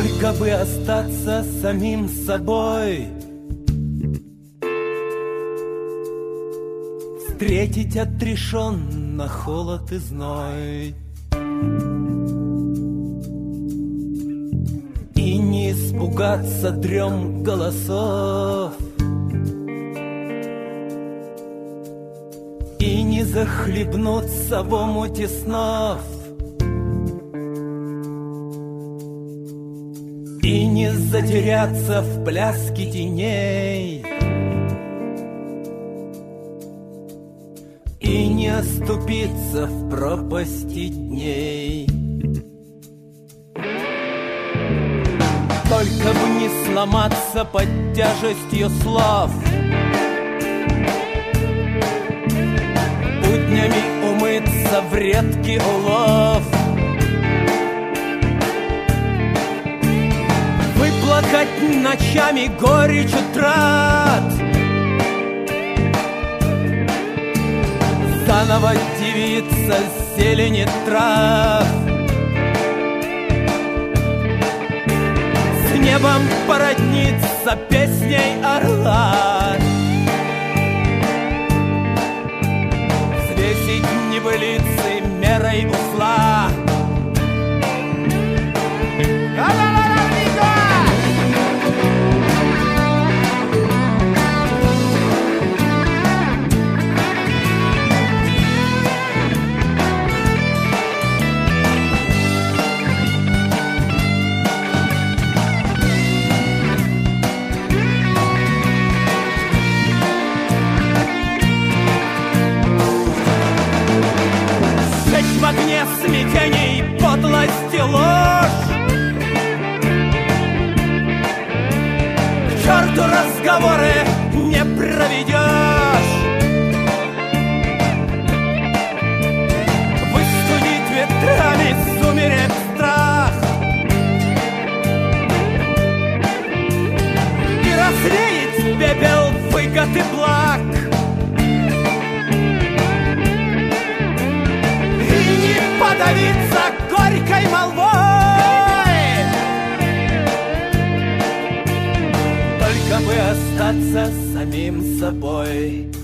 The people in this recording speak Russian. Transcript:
Только бы остаться самим собой, встретить отрешенно холод и зной, и не испугаться дрем голосов, и не захлебнуться в омуте снов, и не затеряться в пляске теней, и не оступиться в пропасти дней. Только бы не сломаться под тяжестью слов, буднями умыться в редкий улов, выплакать ночами горечь утрат, заново дивиться зелени трав, с небом породниться песней орла, взвесить небылицы мерой узла. В огне смятений, подлость и ложь, к черту разговоры не проведешь, выстудить ветрами сумерек страх и развеять пепел выгод и благ. Подавиться горькой молвой, только бы остаться самим собой.